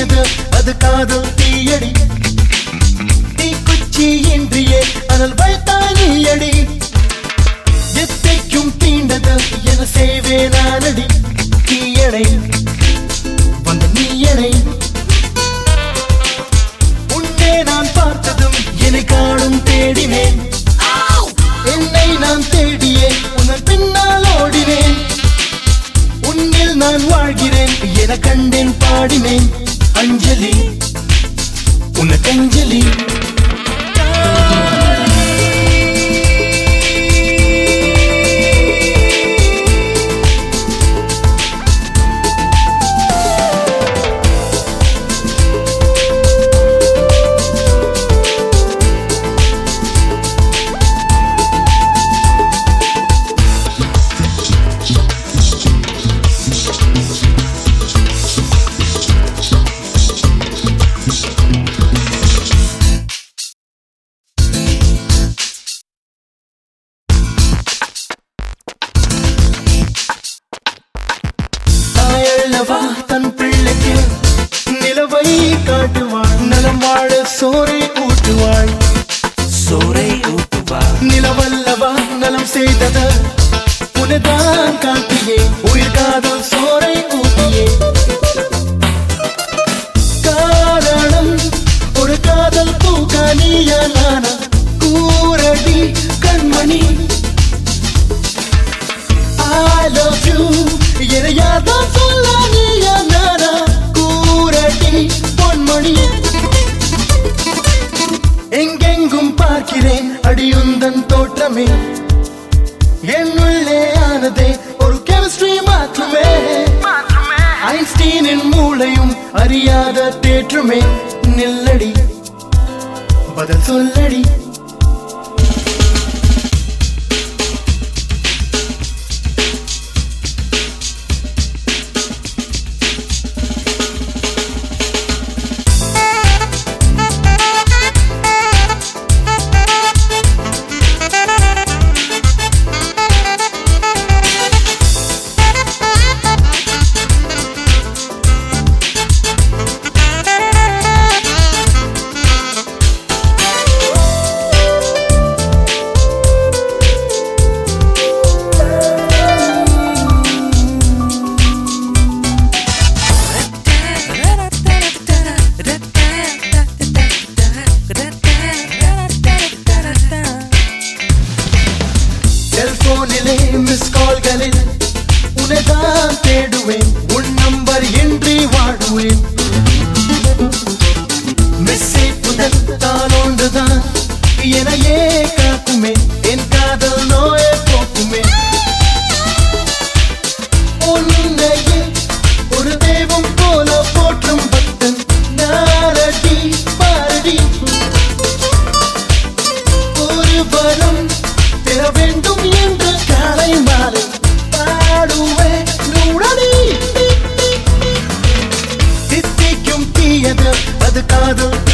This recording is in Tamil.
தீண்டது அது காதல் தீயடி தீக்குச்சி இன்றியே அனல் வைத்தாய் நீயடி எத்தைக்கும் தீண்டது என செய்வே நானடி தீயடை வந்த நீயடை உன்னே நான் பார்த்ததும் என்னை காணும் தேடினேன் என்னை நான் தேடியே உன்னை பின்னால் ஓடினேன் உன்னில் நான் வாழ்கிறேன் என கண்டேன் பாடினேன் அஞ்சலி உனக்கு அஞ்சலி தன் பிள்ளைக்கு நிலவை காட்டுவாள் நலம் வாழ சோரை ஊட்டுவாள் நிலவல்லவா நலம் செய்தத உனதான் காட்டியே உயிர் காதல் சோரை ஊட்டியே காரணம் ஒரு காதல் பூக்கானியா நானா கூரடி கண்மணி I love you எதையாதான் சொல்லானியா நானா கூரடி பொன்மணி எங்கெங்கும் பார்க்கிறேன் அடியுந்தன் தோற்றமே என்னுள்ளே ஆனதே ஒரு கெமிஸ்ட்ரி மாற்றமே ஐன்ஸ்டீனின் மூளையும் அறியாத தேற்றுமே நில்லடி பதில் சொல்லடி செல்போனிலே மிஸ் கால்களில் உன்னைதான் தேடுவேன் உன் நம்பர் இன்றி வாடுவேன் மெசேஜ் முதல் தான் ஒன்றுதான் எனையே காக்குமே என் காதல் நோயை போக்குமே உன்னையே ஒரு தெய்வம் போல போற்றும் பக்தன் நாரடி பாரடி ஒரு வரம் பெற வேண்டும் என்று காலை மாலை பாடுவே நூடடி தித்திக்கும் தீயது அது காதல்